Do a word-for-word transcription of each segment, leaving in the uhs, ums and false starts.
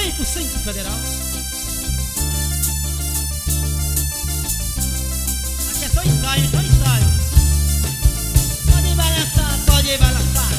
cem por cento federal. Aqui é só ensaio, só ensaio. Pode balançar, pode balançar.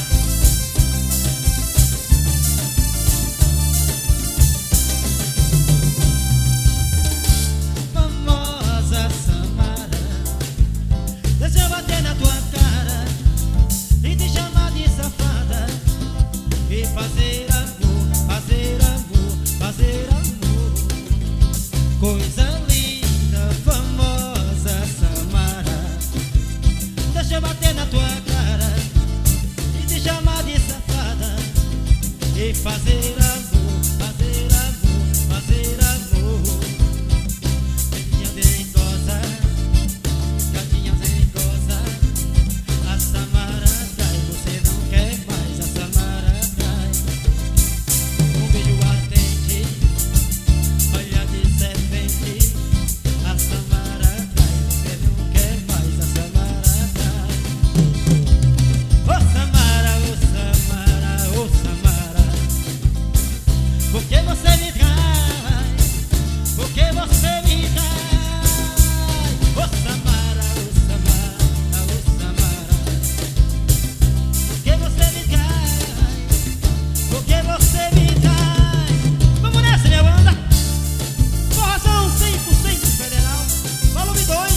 Famosa Samara, deixa eu bater na tua cara e te chamar de safada e fazer amor, fazer amor, fazer amor. Coisa linda, famosa Samara, deixa eu bater na tua cara e te chamar de safada e fazer amor, fazer amor, fazer amor. Gatinha dengosa, gatinha dengosa, a Samara cai, você não quer mais, a Samara cai. Um beijo ardente, olha de serpente, a Samara cai, você não quer mais, a Samara cai. Ô Samara, ô Samara, ô Samara, por que você me trai? Por que você me trai? Ô Samara, ô Samara, ô Samara, por que você me trai? Por que você me trai? Vamos nessa, minha banda. Forrozão cem por cento federal, volume dois.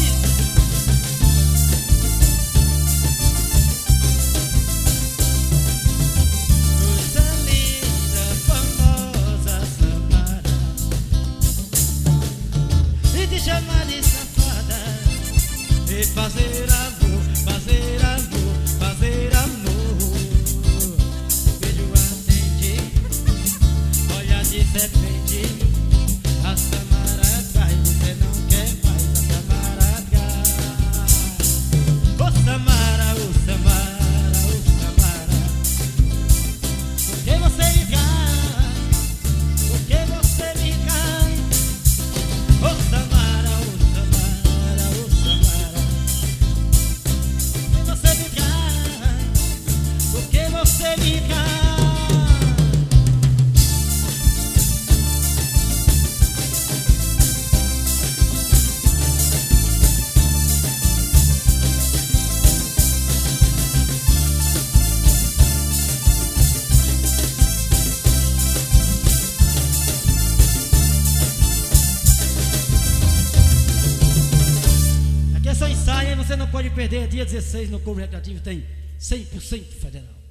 Coisa linda, famosa Samara, e te chamar de safada e fazer amor, fazer amor, fazer amor. Beijo ardente, olha de serpente, a Samara cai, você não quer mais, a Samara cai. Ô Samara, ô Samara, ô Samara, por que você me cai? Por que você me cai? Ô Samara, ô Samara, ô Samara, por que você me cai? Por que você me cai? Aqui é só ensaio, e você não pode perder. Dia dezesseis no Clube Recreativo tem cem por cento federal.